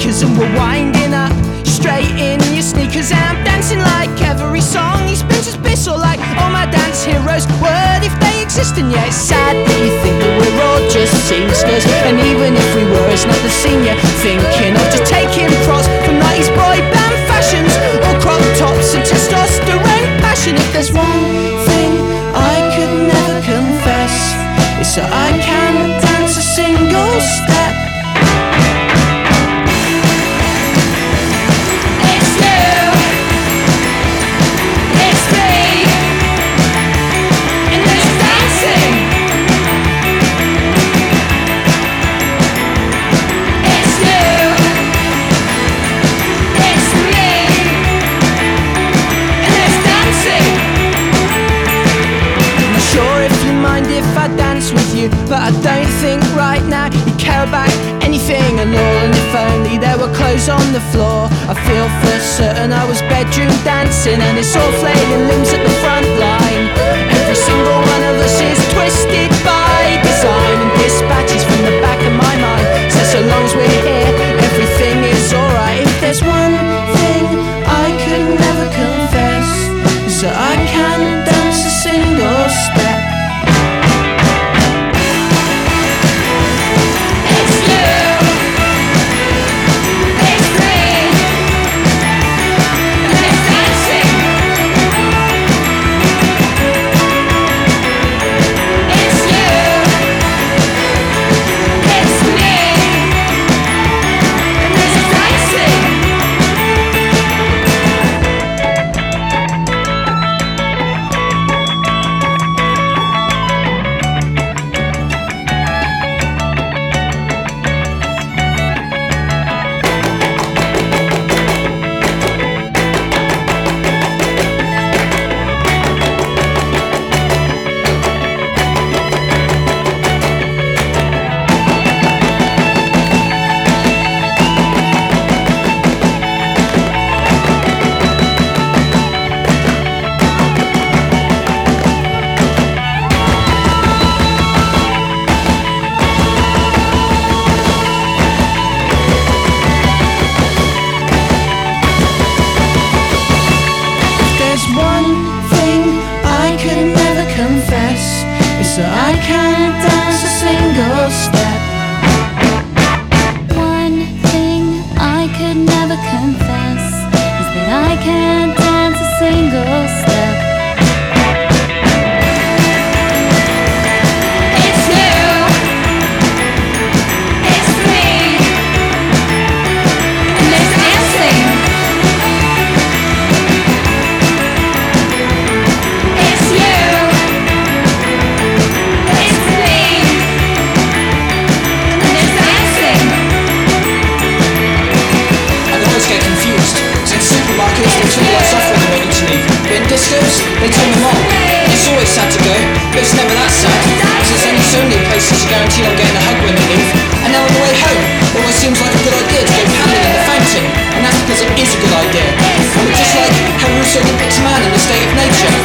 speakers and we're winding up. Straight in your sneakers and I'm dancing like every song he spins his pistol like all my dance heroes would if they exist. And yeah, it's sad that you think that we're all just seamsters, and even if we were, it's not the scene you're thinking of. Just taking pros from 90s boy band fashions, or crop tops and testosterone passion. If there's one thing I could never confess, it's that I can't dance a single step. But I don't think right now you care about anything at all. And if only there were clothes on the floor, I feel for certain I was bedroom dancing. And it's all flailing limbs at the front line. Every single one of us is twisted by design, and dispatches from the back of my mind. So long as we're here, everything is alright. If there's one thing I could never confess, is that I can't dance a single step. So I can't dance a single step. One thing I could never confess is that I can't dance a single step. It's you, it's me, and there's dancing. It's you. Discos, they turn them on. It's always sad to go, but it's never that sad, cause there's only so many places you're guaranteed on getting a hug when you leave. And now on the way home, it always seems like a good idea to go paddling in the fountain, and that's because it is a good idea. And just like how Rousseau depicts man in the state of nature,